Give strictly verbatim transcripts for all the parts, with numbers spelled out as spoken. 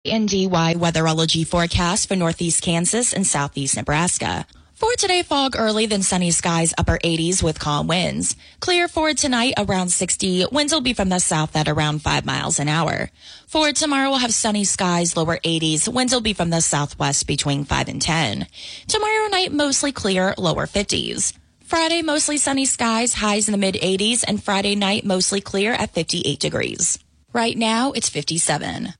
N D Y weatherology forecast for northeast Kansas and southeast Nebraska. For today, fog early, then sunny skies, upper eighties with calm winds. Clear for tonight, around sixty. Winds will be from the south at around five miles an hour. For tomorrow, we'll have sunny skies, lower eighties. Winds will be from the southwest between five and ten. Tomorrow night, mostly clear, lower fifties. Friday, mostly sunny skies, highs in the mid eighties. And Friday night, mostly clear at fifty-eight degrees. Right now, it's fifty-seven.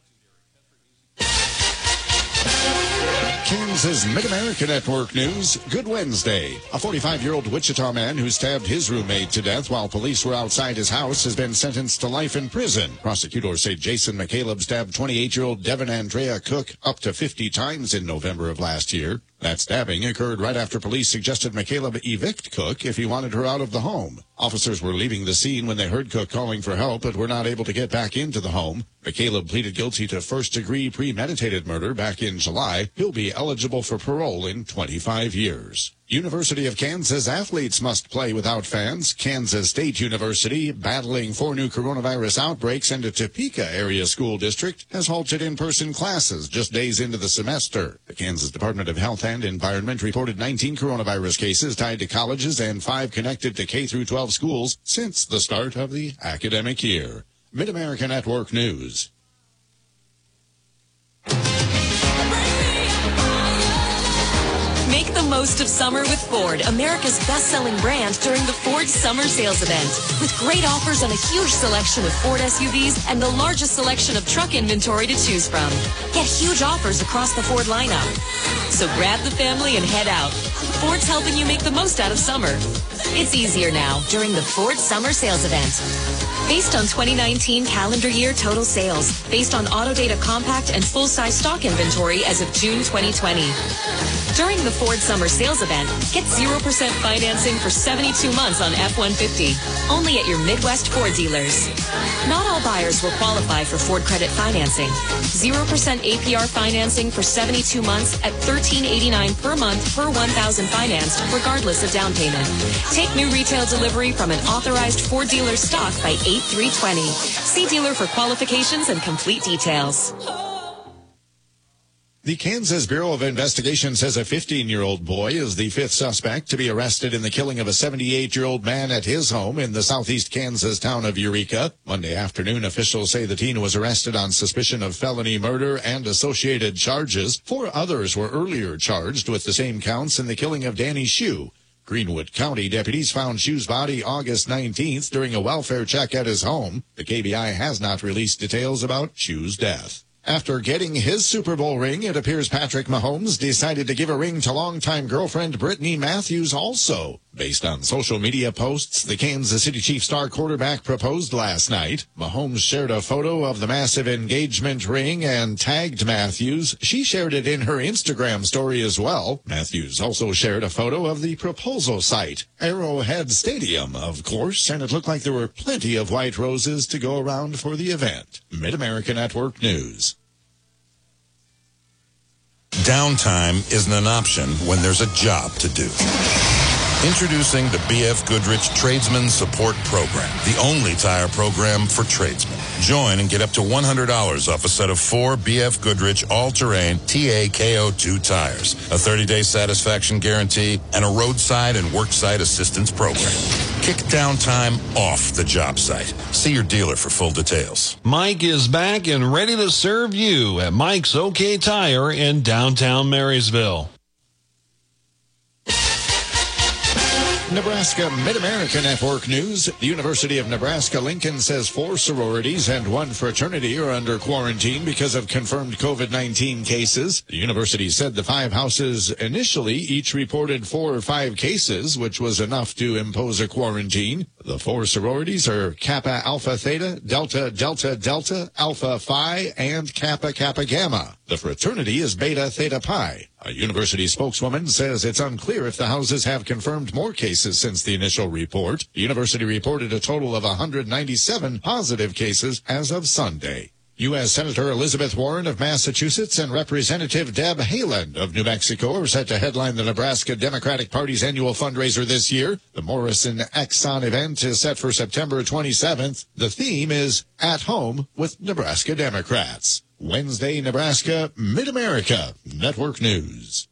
Kansas Mid-America Network News. Good Wednesday. A forty-five-year-old Wichita man who stabbed his roommate to death while police were outside his house has been sentenced to life in prison. Prosecutors say Jason McCaleb stabbed twenty-eight-year-old Devin Andrea Cook up to fifty times in November of last year. That stabbing occurred right after police suggested McCaleb evict Cook if he wanted her out of the home. Officers were leaving the scene when they heard Cook calling for help, but were not able to get back into the home. McCaleb pleaded guilty to first-degree premeditated murder back in July. He'll be eligible for parole in twenty-five years. University of Kansas athletes must play without fans. Kansas State University, battling four new coronavirus outbreaks, and a Topeka area school district has halted in-person classes just days into the semester. The Kansas Department of Health and Environment reported nineteen coronavirus cases tied to colleges and five connected to K through twelve schools since the start of the academic year. Mid-America Network News. Make the most of summer with Ford, America's best-selling brand, during the Ford Summer Sales Event. With great offers on a huge selection of Ford S U Vs and the largest selection of truck inventory to choose from. Get huge offers across the Ford lineup. So grab the family and head out. Ford's helping you make the most out of summer. It's easier now during the Ford Summer Sales Event. Based on twenty nineteen calendar year total sales, based on Autodata compact and full-size stock inventory as of June twenty twenty. During the Ford Summer Sales Event, get zero percent financing for seventy-two months on F one fifty, only at your Midwest Ford dealers. Not all buyers will qualify for Ford credit financing. zero percent A P R financing for seventy-two months at thirteen eighty-nine per month per one thousand financed, regardless of down payment. Take new retail delivery from an authorized Ford dealer stock by eight three twenty. See dealer for qualifications and complete details. The Kansas Bureau of Investigation says a fifteen-year-old boy is the fifth suspect to be arrested in the killing of a seventy-eight-year-old man at his home in the southeast Kansas town of Eureka. Monday afternoon, officials say the teen was arrested on suspicion of felony murder and associated charges. Four others were earlier charged with the same counts in the killing of Danny Shue. Greenwood County deputies found Shue's body August nineteenth during a welfare check at his home. The K B I has not released details about Shue's death. After getting his Super Bowl ring, it appears Patrick Mahomes decided to give a ring to longtime girlfriend Brittany Matthews also. Based on social media posts, the Kansas City Chiefs star quarterback proposed last night. Mahomes shared a photo of the massive engagement ring and tagged Matthews. She shared it in her Instagram story as well. Matthews also shared a photo of the proposal site, Arrowhead Stadium, of course, and it looked like there were plenty of white roses to go around for the event. Mid-America Network News. Downtime isn't an option when there's a job to do. Introducing the B F Goodrich Tradesman Support Program, the only tire program for tradesmen. Join and get up to one hundred dollars off a set of four B F Goodrich all-terrain T A K O two tires, a thirty-day satisfaction guarantee, and a roadside and worksite assistance program. Kick downtime off the job site. See your dealer for full details. Mike is back and ready to serve you at Mike's OK Tire in downtown Marysville. Nebraska Mid-America Network News. The University of Nebraska-Lincoln says four sororities and one fraternity are under quarantine because of confirmed COVID nineteen cases. The university said the five houses initially each reported four or five cases, which was enough to impose a quarantine. The four sororities are Kappa Alpha Theta, Delta Delta Delta, Alpha Phi, and Kappa Kappa Gamma. The fraternity is Beta Theta Pi. A university spokeswoman says it's unclear if the houses have confirmed more cases since the initial report. The university reported a total of one hundred ninety-seven positive cases as of Sunday. U S Senator Elizabeth Warren of Massachusetts and Representative Deb Haaland of New Mexico are set to headline the Nebraska Democratic Party's annual fundraiser this year. The Morrison Exxon event is set for September twenty-seventh. The theme is At Home with Nebraska Democrats. Wednesday, Nebraska, Mid-America Network News.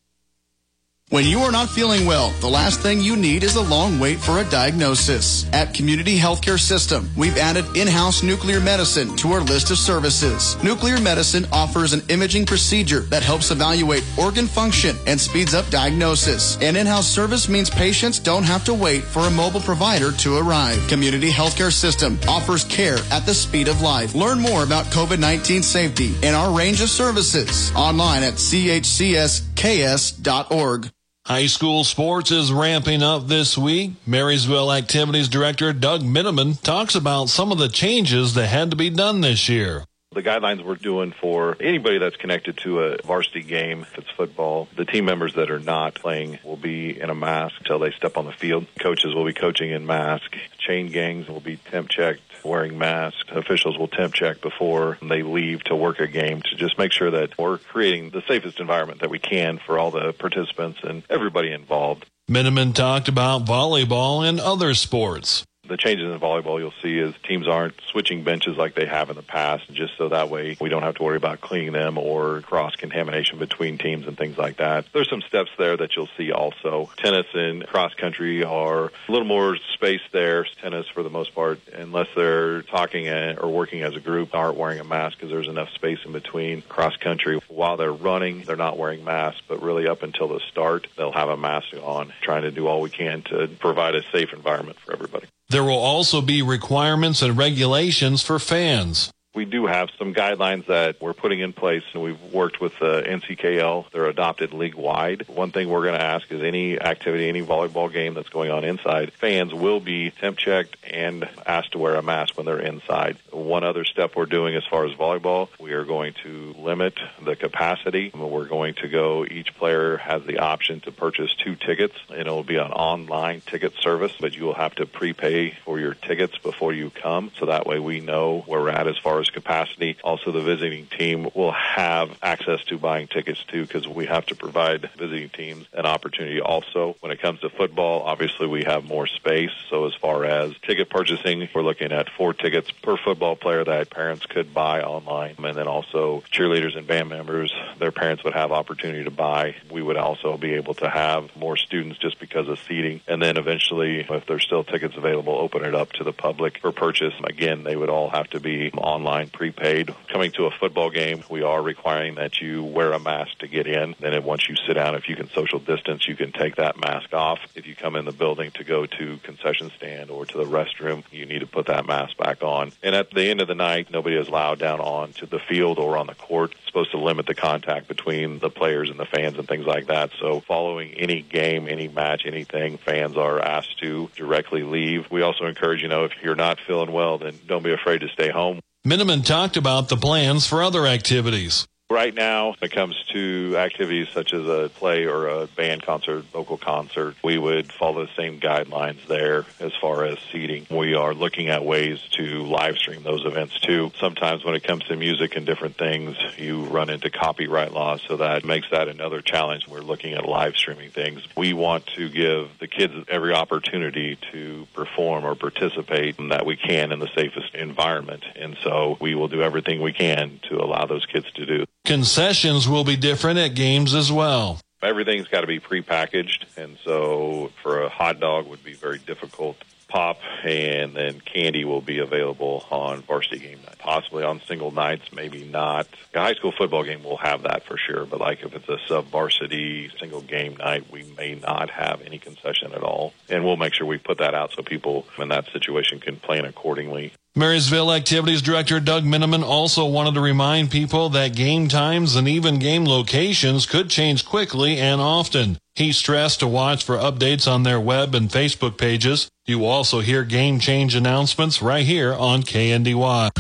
When you are not feeling well, the last thing you need is a long wait for a diagnosis. At Community Healthcare System, we've added in-house nuclear medicine to our list of services. Nuclear medicine offers an imaging procedure that helps evaluate organ function and speeds up diagnosis. An in-house service means patients don't have to wait for a mobile provider to arrive. Community Healthcare System offers care at the speed of life. Learn more about COVID nineteen safety and our range of services online at c h c s k s dot org. High school sports is ramping up this week. Marysville Activities Director Doug Minneman talks about some of the changes that had to be done this year. The guidelines we're doing for anybody that's connected to a varsity game, if it's football, the team members that are not playing will be in a mask until they step on the field. Coaches will be coaching in mask. Chain gangs will be temp checked, wearing masks. Officials will temp check before they leave to work a game to just make sure that we're creating the safest environment that we can for all the participants and everybody involved. Minneman talked about volleyball and other sports. The changes in volleyball you'll see is teams aren't switching benches like they have in the past, just so that way we don't have to worry about cleaning them or cross-contamination between teams and things like that. There's some steps there that you'll see also. Tennis and cross-country are a little more space there. Tennis, for the most part, unless they're talking or working as a group, aren't wearing a mask because there's enough space in between. Cross-country, while they're running, they're not wearing masks, but really up until the start, they'll have a mask on, trying to do all we can to provide a safe environment for everybody. There will also be requirements and regulations for fans. We do have some guidelines that we're putting in place, and we've worked with the N C K L. They're adopted league-wide. One thing we're going to ask is any activity, any volleyball game that's going on inside, fans will be temp-checked and asked to wear a mask when they're inside. One other step we're doing as far as volleyball, we are going to limit the capacity. We're going to go, each player has the option to purchase two tickets, and it will be an online ticket service, but you will have to prepay for your tickets before you come, so that way we know where we're at as far as capacity. Also, the visiting team will have access to buying tickets too, because we have to provide visiting teams an opportunity also. When it comes to football, obviously we have more space, so as far as ticket purchasing, we're looking at four tickets per football player that parents could buy online, and then also cheerleaders and band members, their parents would have opportunity to buy. We would also be able to have more students just because of seating, and then eventually, if there's still tickets available, open it up to the public for purchase. Again, they would all have to be online, prepaid. Coming to a football game, we are requiring that you wear a mask to get in. Then once you sit down, if you can social distance, you can take that mask off. If you come in the building to go to concession stand or to the restroom, you need to put that mask back on. And at the end of the night, nobody is allowed down on to the field or on the court. It's supposed to limit the contact between the players and the fans and things like that. So following any game, any match, anything, fans are asked to directly leave. We also encourage, you know, if you're not feeling well, then don't be afraid to stay home. Minneman talked about the plans for other activities. Right now, when it comes to activities such as a play or a band concert, vocal concert, we would follow the same guidelines there as far as seating. We are looking at ways to live stream those events too. Sometimes when it comes to music and different things, you run into copyright laws, so that makes that another challenge. We're looking at live streaming things. We want to give the kids every opportunity to perform or participate that we can in the safest environment. And so we will do everything we can to allow those kids to do. Concessions will be different at games as well. Everything's got to be prepackaged, and so for a hot dog would be very difficult. Pop and then candy will be available on varsity game night. Possibly on single nights, maybe not. A high school football game will have that for sure, but like if it's a sub-varsity single game night, we may not have any concession at all. And we'll make sure we put that out so people in that situation can plan accordingly. Marysville Activities Director Doug Minneman also wanted to remind people that game times and even game locations could change quickly and often. He stressed to watch for updates on their web and Facebook pages. You will also hear game change announcements right here on K N D Y.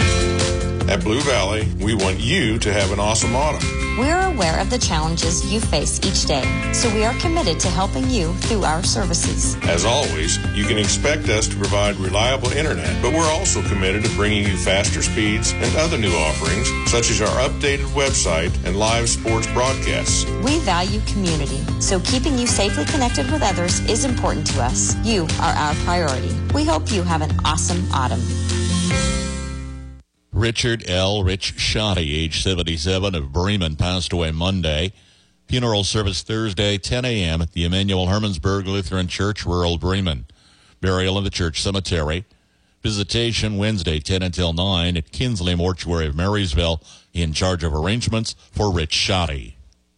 At Blue Valley, we want you to have an awesome autumn. We are aware of the challenges you face each day, so we are committed to helping you through our services. As always, you can expect us to provide reliable internet, but we're also committed to bringing you faster speeds and other new offerings, such as our updated website and live sports broadcasts. We value community, so keeping you safely connected with others is important to us. You are our priority. We hope you have an awesome autumn. Richard L. Rich Schotte, age seventy-seven, of Bremen, passed away Monday. Funeral service Thursday, ten a.m. at the Emanuel Hermannsburg Lutheran Church, rural Bremen. Burial in the church cemetery. Visitation Wednesday, ten until nine at Kinsley Mortuary of Marysville, in charge of arrangements for Rich Schotte.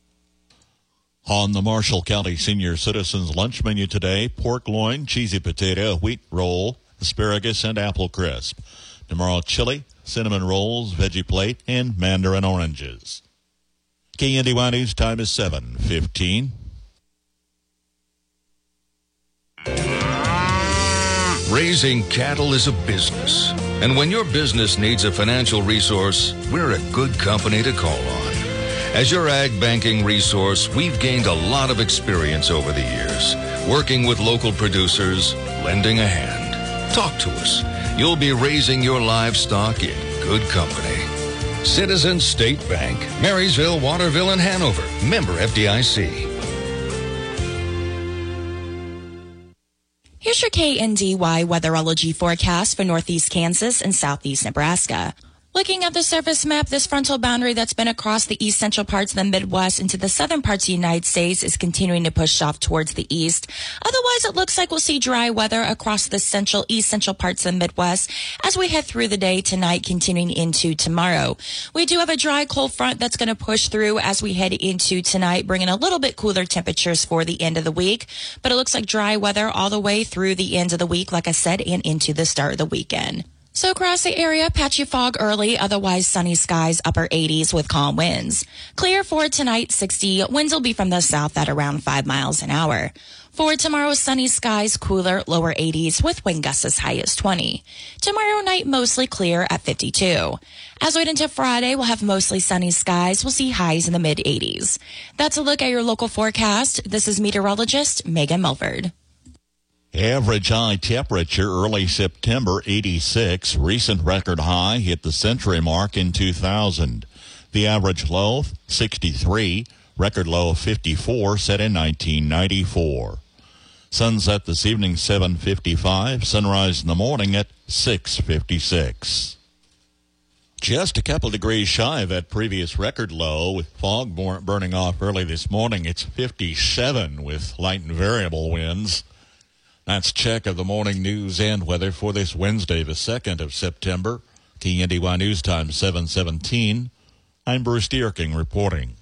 On the Marshall County Senior Citizens lunch menu today, pork loin, cheesy potato, wheat roll, asparagus, and apple crisp. Tomorrow, chili, cinnamon rolls, veggie plate, and mandarin oranges. K N D Y News time is seven fifteen. Raising cattle is a business, and when your business needs a financial resource, we're a good company to call on. As your ag banking resource, we've gained a lot of experience over the years, working with local producers, lending a hand. Talk to us. You'll be raising your livestock in good company. Citizens State Bank, Marysville, Waterville, and Hanover. Member F D I C. Here's your K N D Y weatherology forecast for northeast Kansas and southeast Nebraska. Looking at the surface map, this frontal boundary that's been across the east central parts of the Midwest into the southern parts of the United States is continuing to push off towards the east. Otherwise, it looks like we'll see dry weather across the central, east central parts of the Midwest as we head through the day tonight, continuing into tomorrow. We do have a dry cold front that's going to push through as we head into tonight, bringing a little bit cooler temperatures for the end of the week. But it looks like dry weather all the way through the end of the week, like I said, and into the start of the weekend. So across the area, patchy fog early, otherwise sunny skies, upper eighties with calm winds. Clear for tonight, sixty. Winds will be from the south at around five miles an hour. For tomorrow, sunny skies, cooler, lower eighties with wind gusts as high as twenty. Tomorrow night, mostly clear at fifty-two. As we head into Friday, we'll have mostly sunny skies. We'll see highs in the mid eighties. That's a look at your local forecast. This is meteorologist Megan Milford. Average high temperature early September, eighty-six. Recent record high hit the century mark in two thousand. The average low, sixty-three. Record low, fifty-four, set in nineteen ninety-four. Sunset this evening, seven fifty-five. Sunrise in the morning at six fifty-six. Just a couple degrees shy of that previous record low, with fog burning off early this morning. It's fifty-seven with light and variable winds. That's check of the morning news and weather for this Wednesday, the second of September. K N D Y News Time, seven seventeen. I'm Bruce Dierking reporting.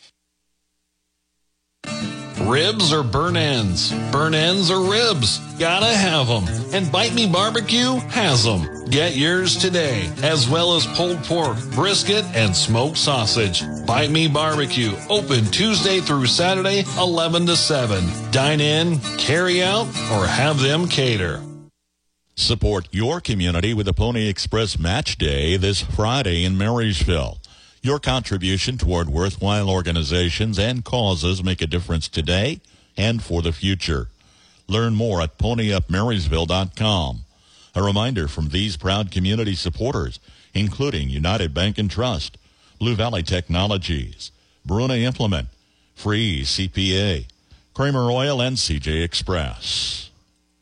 Ribs or burn ends? Burn ends or ribs? Gotta have them. And Bite Me Barbecue has them. Get yours today, as well as pulled pork, brisket, and smoked sausage. Bite Me Barbecue, open Tuesday through Saturday, eleven to seven. Dine in, carry out, or have them cater. Support your community with the Pony Express Match Day this Friday in Marysville. Your contribution toward worthwhile organizations and causes make a difference today and for the future. Learn more at pony up marysville dot com. A reminder from these proud community supporters, including United Bank and Trust, Blue Valley Technologies, Bruna Implement, Free C P A, Kramer Oil, and C J Express.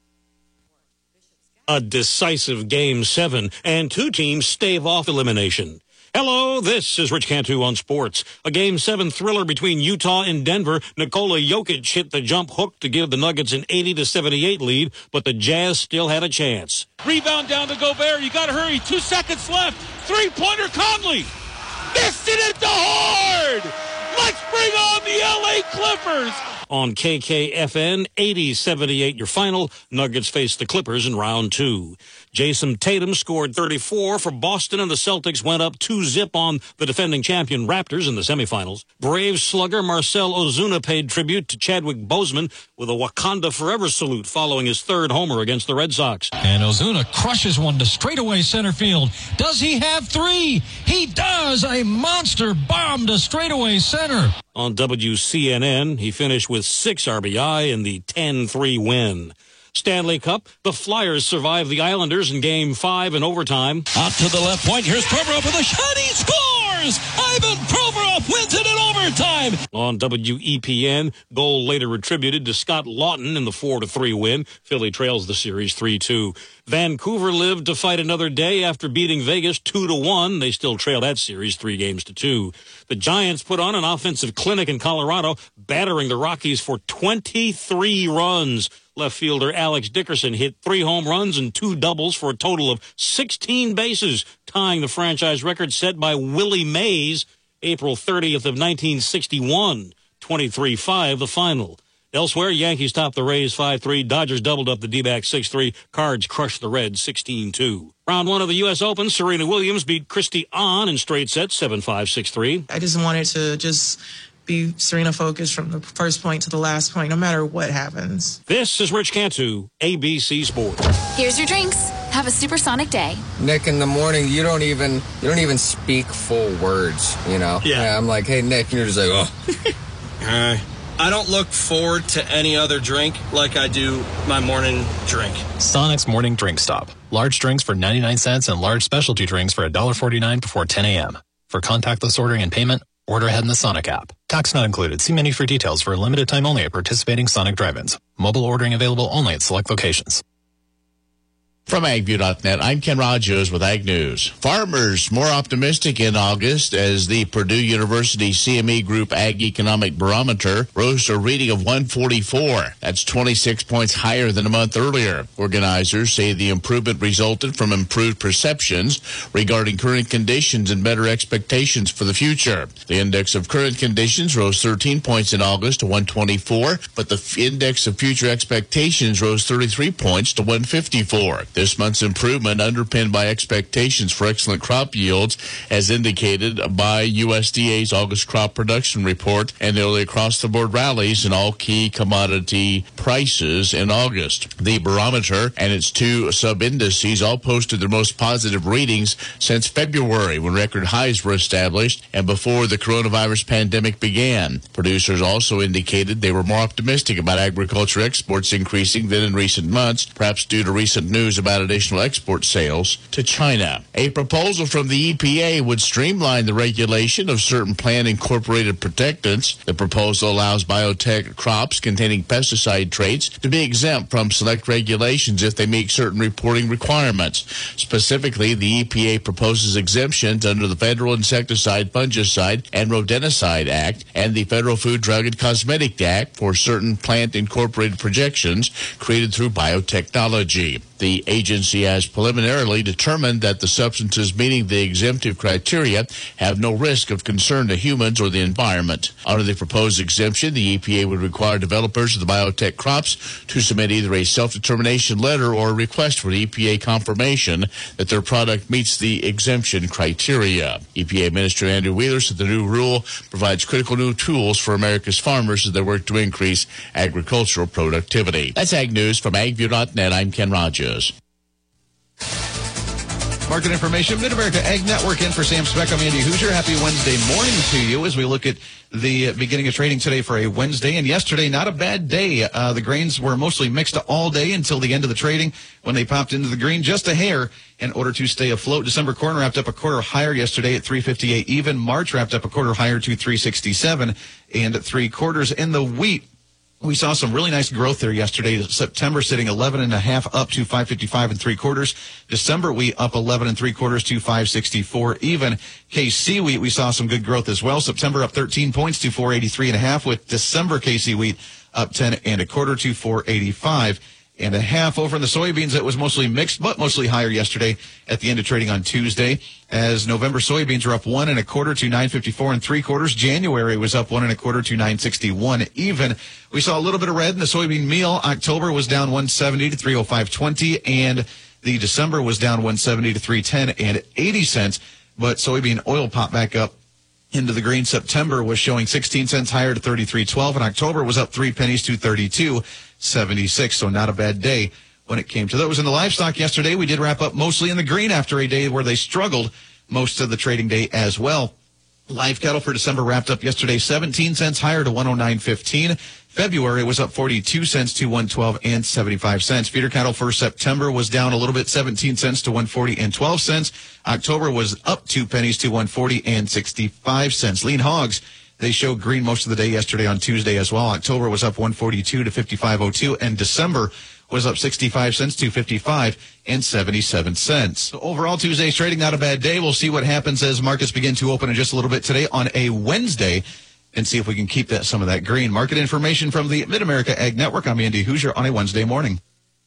A decisive Game seven, and two teams stave off elimination. Hello, this is Rich Cantu on sports. A Game seven thriller between Utah and Denver. Nikola Jokic hit the jump hook to give the Nuggets an eighty to seventy-eight lead, but the Jazz still had a chance. Rebound down to Gobert. You got to hurry. Two seconds left. Three-pointer Conley. Missed it at the hard. Let's bring on the L A Clippers. On K K F N, eighty seventy-eight your final. Nuggets face the Clippers in round two. Jason Tatum scored thirty-four for Boston, and the Celtics went up two zip on the defending champion Raptors in the semifinals. Braves slugger Marcell Ozuna paid tribute to Chadwick Boseman with a Wakanda Forever salute following his third homer against the Red Sox. And Ozuna crushes one to straightaway center field. Does he have three? He does! A monster bomb to straightaway center. On W C N N, he finished with six R B I in the ten three win. Stanley Cup, the Flyers survived the Islanders in Game five in overtime. Out to the left point. Here's Provorov with a shot. He scores! scores! Ivan Provorov wins it in overtime! On W E P N, goal later attributed to Scott Lawton in the four to three win. Philly trails the series three two. Vancouver lived to fight another day after beating Vegas two to one. They still trail that series three games to two. The Giants put on an offensive clinic in Colorado, battering the Rockies for twenty-three runs. Left fielder Alex Dickerson hit three home runs and two doubles for a total of sixteen bases, tying the franchise record set by Willie Mays, April thirtieth of nineteen sixty-one. twenty-three five the final. Elsewhere, Yankees topped the Rays five three. Dodgers doubled up the D-backs six three. Cards crushed the Reds sixteen two. Round one of the U S Open, Serena Williams beat Christy Ahn in straight sets seven five, six three. I just wanted to just be Serena focused from the first point to the last point, no matter what happens. This is Rich Cantu, A B C Sports. Here's your drinks. Have a supersonic day. Nick, in the morning, you don't even you don't even speak full words, you know? Yeah. I'm like, hey, Nick, and you're just like, oh. uh, I don't look forward to any other drink like I do my morning drink. Sonic's Morning Drink Stop. Large drinks for ninety-nine cents and large specialty drinks for one dollar forty-nine before ten a.m. For contactless ordering and payment, order ahead in the Sonic app. Tax not included. See menu for details for a limited time only at participating Sonic drive-ins. Mobile ordering available only at select locations. From agview dot net, I'm Ken Rogers with Ag News. Farmers more optimistic in August as the Purdue University C M E Group Ag Economic Barometer rose to a reading of one forty-four. That's twenty-six points higher than a month earlier. Organizers say the improvement resulted from improved perceptions regarding current conditions and better expectations for the future. The index of current conditions rose thirteen points in August to one twenty-four, but the index of future expectations rose thirty-three points to one fifty-four. This month's improvement underpinned by expectations for excellent crop yields, as indicated by U S D A's August crop production report, and nearly across-the-board rallies in all key commodity prices in August. The barometer and its two sub-indices all posted their most positive readings since February, when record highs were established and before the coronavirus pandemic began. Producers also indicated they were more optimistic about agriculture exports increasing than in recent months, perhaps due to recent news about about additional export sales to China. A proposal from the E P A would streamline the regulation of certain plant-incorporated protectants. The proposal allows biotech crops containing pesticide traits to be exempt from select regulations if they meet certain reporting requirements. Specifically, the E P A proposes exemptions under the Federal Insecticide, Fungicide, and Rodenticide Act and the Federal Food, Drug, and Cosmetic Act for certain plant-incorporated projections created through biotechnology. The agency has preliminarily determined that the substances meeting the exemptive criteria have no risk of concern to humans or the environment. Under the proposed exemption, the E P A would require developers of the biotech crops to submit either a self-determination letter or a request for E P A confirmation that their product meets the exemption criteria. E P A Minister Andrew Wheeler said the new rule provides critical new tools for America's farmers as they work to increase agricultural productivity. That's Ag News from agview dot net. I'm Ken Rogers. Market information, Mid-America Ag Network in for Sam Speck. I'm Andy Hoosier. Happy Wednesday morning to you as we look at the beginning of trading today for a Wednesday. And yesterday, not a bad day. Uh, the grains were mostly mixed all day until the end of the trading when they popped into the green just a hair in order to stay afloat. December corn wrapped up a quarter higher yesterday at three fifty-eight even. March wrapped up a quarter higher to three sixty-seven and three quarters. In the wheat, we saw some really nice growth there yesterday. September sitting eleven and a half up to five fifty-five and three quarters. December wheat up eleven and three quarters to five sixty-four even. K C wheat, we saw some good growth as well. September up thirteen points to four eighty-three and a half, with December K C wheat up ten and a quarter to four eighty-five and a half. Over in the soybeans, it was mostly mixed, but mostly higher yesterday at the end of trading on Tuesday, as November soybeans are up one and a quarter to nine fifty-four and three quarters. January was up one and a quarter to nine sixty-one even. We saw a little bit of red in the soybean meal. October was down one seventy to three oh five twenty, and the December was down one seventy to three ten and eighty cents. But soybean oil popped back up into the green. September was showing sixteen cents higher to thirty-three twelve, and October was up three pennies to thirty-two seventy-six. So not a bad day when it came to those. In the livestock yesterday, we did wrap up mostly in the green after a day where they struggled most of the trading day as well. Live cattle for December wrapped up yesterday seventeen cents higher to one oh nine fifteen. February was up forty-two cents to one twelve and seventy-five cents. Feeder cattle for September was down a little bit, seventeen cents to one forty and twelve cents. October was up two pennies to one forty and sixty-five cents. Lean hogs, they showed green most of the day yesterday on Tuesday as well. October was up one forty-two to fifty-five oh two, and December was up sixty-five cents to fifty-five and seventy-seven cents. So overall, Tuesday's trading, not a bad day. We'll see what happens as markets begin to open in just a little bit today on a Wednesday, and see if we can keep that some of that green. Market information from the Mid-America Ag Network. I'm Andy Hoosier on a Wednesday morning.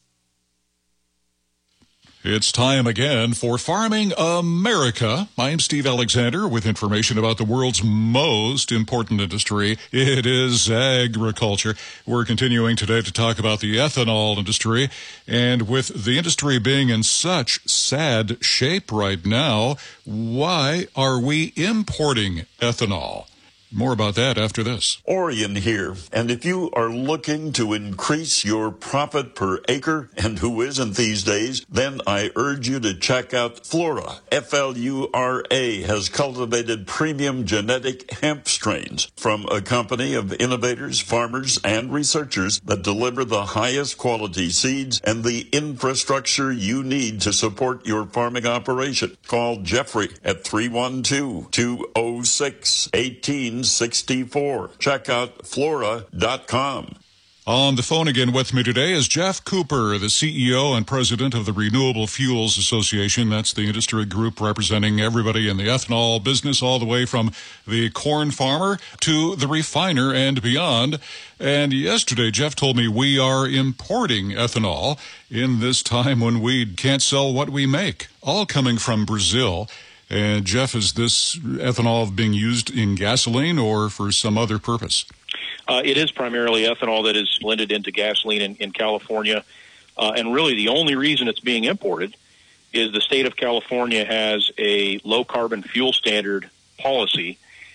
It's time again for Farming America. I'm Steve Alexander with information about the world's most important industry. It is agriculture. We're continuing today to talk about the ethanol industry. And with the industry being in such sad shape right now, why are we importing ethanol? More about that after this. Orion here. And if you are looking to increase your profit per acre, and who isn't these days, then I urge you to check out Flura. F L U R A has cultivated premium genetic hemp strains from a company of innovators, farmers, and researchers that deliver the highest quality seeds and the infrastructure you need to support your farming operation. Call Jeffrey at three one two, two oh six, one eight sixty-four. Check out flora dot com. On the phone again with me today is Jeff Cooper, the C E O and president of the Renewable Fuels Association. That's the industry group representing everybody in the ethanol business, all the way from the corn farmer to the refiner and beyond. And yesterday, Jeff told me we are importing ethanol in this time when we can't sell what we make, all coming from Brazil. And Jeff, is this ethanol being used in gasoline or for some other purpose? Uh, it is primarily ethanol that is blended into gasoline in, in California. Uh, and really the only reason it's being imported is the state of California has a low-carbon fuel standard policy,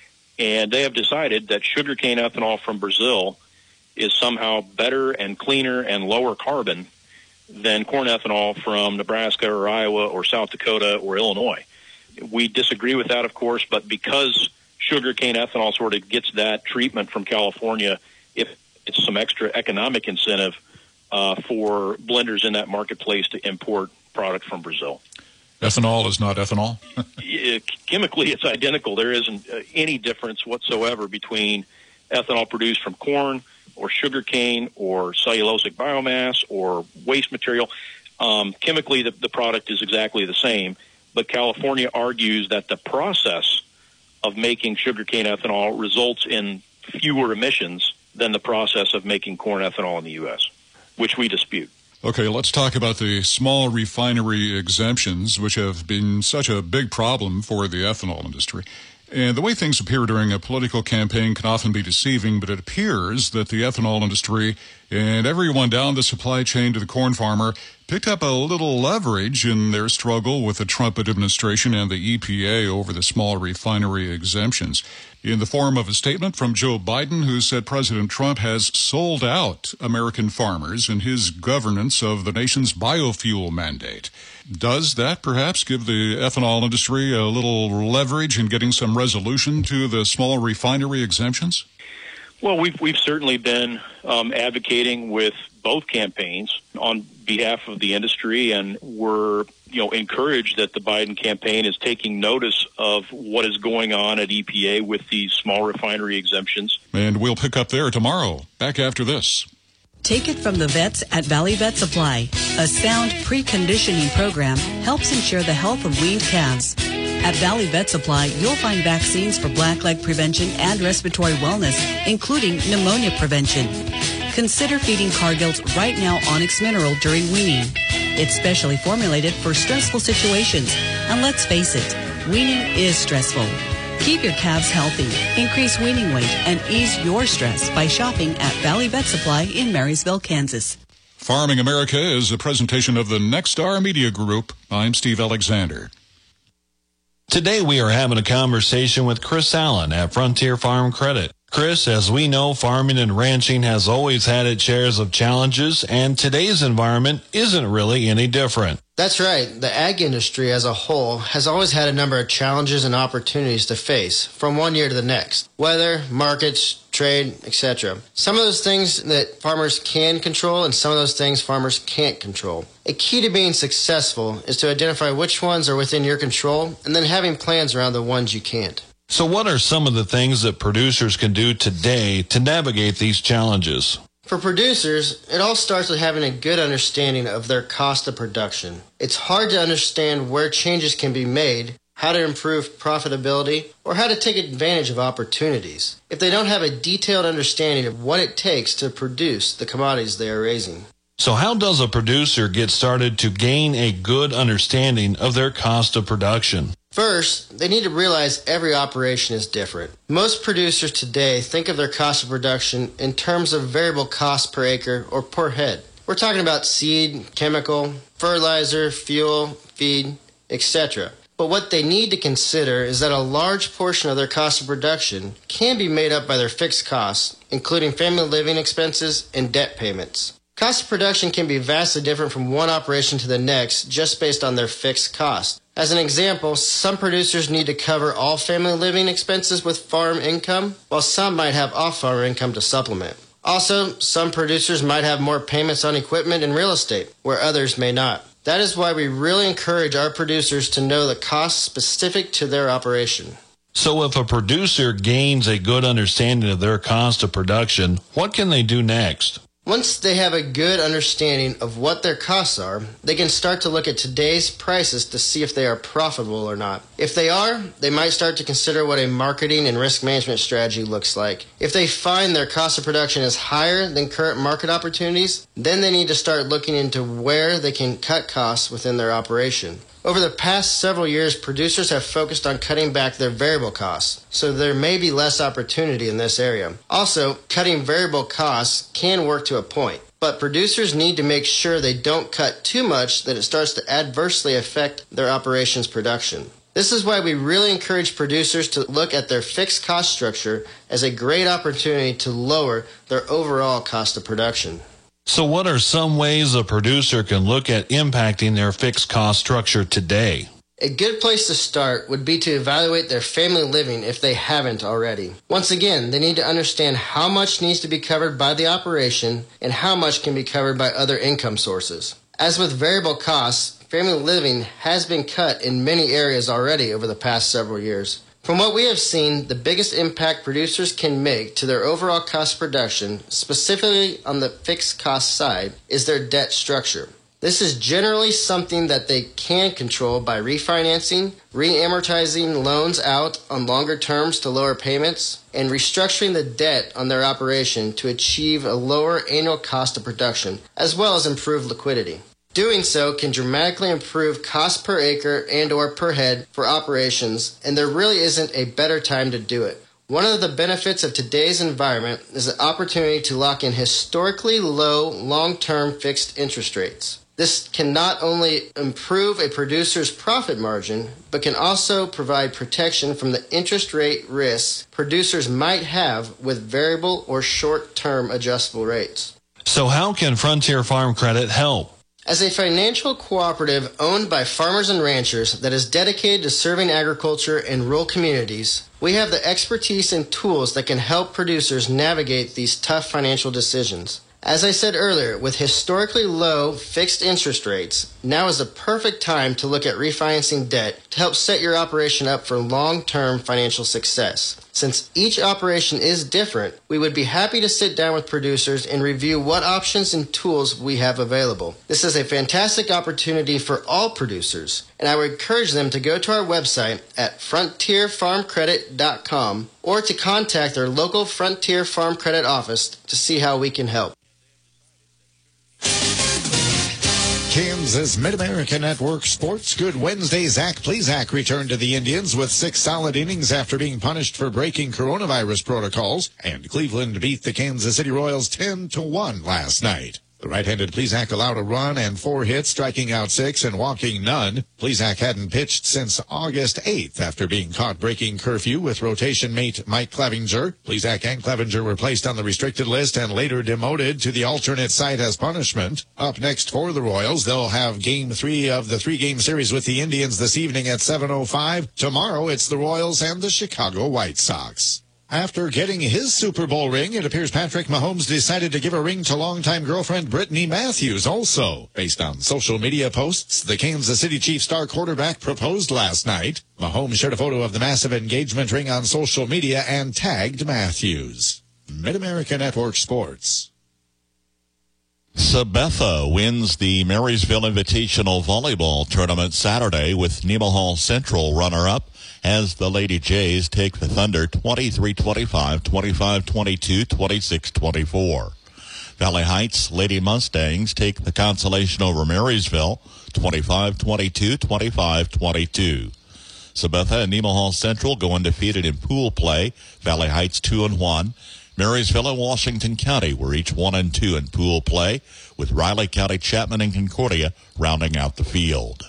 and they have decided that sugarcane ethanol from Brazil is somehow better and cleaner and lower carbon than corn ethanol from Nebraska or Iowa or South Dakota or Illinois. We disagree with that, of course, but because sugarcane ethanol sort of gets that treatment from California, if it's some extra economic incentive uh, for blenders in that marketplace to import product from Brazil. Ethanol is not ethanol? Chemically, it's identical. There isn't uh, any difference whatsoever between ethanol produced from corn or sugarcane or cellulosic biomass or waste material. Um, chemically, the, the product is exactly the same. But California argues that the process of making sugarcane ethanol results in fewer emissions than the process of making corn ethanol in the U S, which we dispute. Okay, let's talk about the small refinery exemptions, which have been such a big problem for the ethanol industry. And the way things appear during a political campaign can often be deceiving, but it appears that the ethanol industry and everyone down the supply chain to the corn farmer picked up a little leverage in their struggle with the Trump administration and the E P A over the small refinery exemptions, in the form of a statement from Joe Biden, who said President Trump has sold out American farmers in his governance of the nation's biofuel mandate. Does that perhaps give the ethanol industry a little leverage in getting some resolution to the small refinery exemptions? Well, we've, we've certainly been um, advocating with both campaigns on behalf of the industry, and we're you know encouraged that the Biden campaign is taking notice of what is going on at E P A with these small refinery exemptions. And we'll pick up there tomorrow. Back after this. Take it from the vets at Valley Vet Supply. A sound preconditioning program helps ensure the health of weaned calves. At Valley Vet Supply, you'll find vaccines for blackleg prevention and respiratory wellness, including pneumonia prevention. Consider feeding Cargill's Right Now Onyx Mineral during weaning. It's specially formulated for stressful situations. And let's face it, weaning is stressful. Keep your calves healthy, increase weaning weight, and ease your stress by shopping at Valley Vet Supply in Marysville, Kansas. Farming America is a presentation of the Nexstar Media Group. I'm Steve Alexander. Today we are having a conversation with Chris Allen at Frontier Farm Credit. Chris, as we know, farming and ranching has always had its shares of challenges, and today's environment isn't really any different. That's right. The ag industry as a whole has always had a number of challenges and opportunities to face from one year to the next. Weather, markets, trade, et cetera. Some of those things that farmers can control and some of those things farmers can't control. A key to being successful is to identify which ones are within your control and then having plans around the ones you can't. So what are some of the things that producers can do today to navigate these challenges? For producers, it all starts with having a good understanding of their cost of production. It's hard to understand where changes can be made, how to improve profitability, or how to take advantage of opportunities if they don't have a detailed understanding of what it takes to produce the commodities they are raising. So how does a producer get started to gain a good understanding of their cost of production? First, they need to realize every operation is different. Most producers today think of their cost of production in terms of variable cost per acre or per head. We're talking about seed, chemical, fertilizer, fuel, feed, et cetera. But what they need to consider is that a large portion of their cost of production can be made up by their fixed costs, including family living expenses and debt payments. Cost of production can be vastly different from one operation to the next just based on their fixed cost. As an example, some producers need to cover all family living expenses with farm income, while some might have off-farm income to supplement. Also, some producers might have more payments on equipment and real estate, where others may not. That is why we really encourage our producers to know the costs specific to their operation. So if a producer gains a good understanding of their cost of production, what can they do next? Once they have a good understanding of what their costs are, they can start to look at today's prices to see if they are profitable or not. If they are, they might start to consider what a marketing and risk management strategy looks like. If they find their cost of production is higher than current market opportunities, then they need to start looking into where they can cut costs within their operation. Over the past several years, producers have focused on cutting back their variable costs, so there may be less opportunity in this area. Also, cutting variable costs can work to a point, but producers need to make sure they don't cut too much that it starts to adversely affect their operations' production. This is why we really encourage producers to look at their fixed cost structure as a great opportunity to lower their overall cost of production. So what are some ways a producer can look at impacting their fixed cost structure today? A good place to start would be to evaluate their family living if they haven't already. Once again, they need to understand how much needs to be covered by the operation and how much can be covered by other income sources. As with variable costs, family living has been cut in many areas already over the past several years. From what we have seen, the biggest impact producers can make to their overall cost of production, specifically on the fixed cost side, is their debt structure. This is generally something that they can control by refinancing, re-amortizing loans out on longer terms to lower payments, and restructuring the debt on their operation to achieve a lower annual cost of production, as well as improve liquidity. Doing so can dramatically improve cost per acre and or per head for operations, and there really isn't a better time to do it. One of the benefits of today's environment is the opportunity to lock in historically low long-term fixed interest rates. This can not only improve a producer's profit margin, but can also provide protection from the interest rate risks producers might have with variable or short-term adjustable rates. So how can Frontier Farm Credit help? As a financial cooperative owned by farmers and ranchers that is dedicated to serving agriculture and rural communities, we have the expertise and tools that can help producers navigate these tough financial decisions. As I said earlier, with historically low fixed interest rates, now is the perfect time to look at refinancing debt to help set your operation up for long-term financial success. Since each operation is different, we would be happy to sit down with producers and review what options and tools we have available. This is a fantastic opportunity for all producers, and I would encourage them to go to our website at frontier farm credit dot com or to contact their local Frontier Farm Credit office to see how we can help. Kansas Mid-America Network Sports. Good Wednesday. Zach Plesac returned to the Indians with six solid innings after being punished for breaking coronavirus protocols, and Cleveland beat the Kansas City Royals ten to one last night. The right-handed Plesac allowed a run and four hits, striking out six and walking none. Plesac hadn't pitched since August eighth after being caught breaking curfew with rotation mate Mike Clevenger. Plesac and Clevenger were placed on the restricted list and later demoted to the alternate site as punishment. Up next for the Royals, they'll have game three of the three-game series with the Indians this evening at seven oh five. Tomorrow, it's the Royals and the Chicago White Sox. After getting his Super Bowl ring, it appears Patrick Mahomes decided to give a ring to longtime girlfriend Brittany Matthews also. Based on social media posts, the Kansas City Chiefs star quarterback proposed last night. Mahomes shared a photo of the massive engagement ring on social media and tagged Matthews. Mid-America Network Sports. Sabetha wins the Marysville Invitational Volleyball Tournament Saturday with Nemaha Central runner-up as the Lady Jays take the Thunder twenty-three twenty-five, twenty-five twenty-two, twenty-six twenty-four. Valley Heights Lady Mustangs take the consolation over Marysville twenty-five twenty-two, twenty-five twenty-two. Sabetha and Nemaha Central go undefeated in pool play. Valley Heights two and one. Marysville and Washington County were each one and two in pool play, with Riley County, Chapman, and Concordia rounding out the field.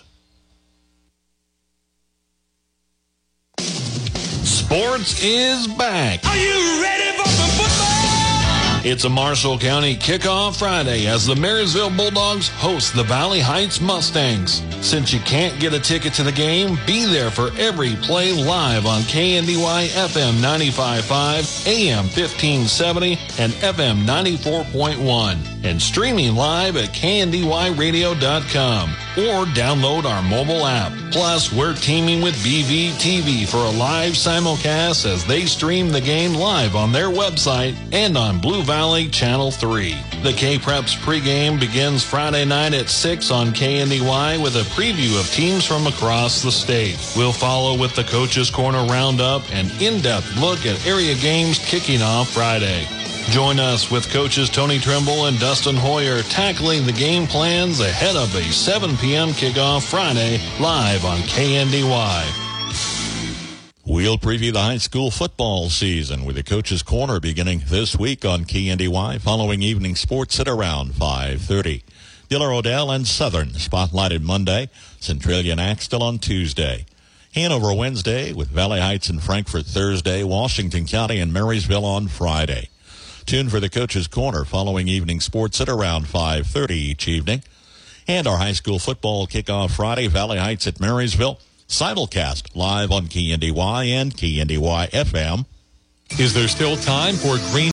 Sports is back. Are you ready for some football? It's a Marshall County kickoff Friday as the Marysville Bulldogs host the Valley Heights Mustangs. Since you can't get a ticket to the game, be there for every play live on K N D Y F M ninety-five point five, A M fifteen seventy, and F M ninety-four point one, and streaming live at K N D Y radio dot com or download our mobile app. Plus, we're teaming with B V T V for a live simulcast as they stream the game live on their website and on Blue Valley Channel three. The K-Preps pregame begins Friday night at six on K N D Y with a preview of teams from across the state. We'll follow with the Coach's Corner Roundup, an in-depth look at area games kicking off Friday. Join us with coaches Tony Trimble and Dustin Hoyer tackling the game plans ahead of a seven p.m. kickoff Friday live on K N D Y. We'll preview the high school football season with the Coach's Corner beginning this week on K N D Y, following evening sports at around five thirty. Diller Odell and Southern spotlighted Monday, Centralia and Axtell on Tuesday. Hanover Wednesday with Valley Heights and Frankfort Thursday, Washington County and Marysville on Friday. Tune for the Coach's Corner following evening sports at around five thirty each evening. And our high school football kickoff Friday, Valley Heights at Marysville, simulcast live on K N D Y and K N D Y F M. Is there still time for green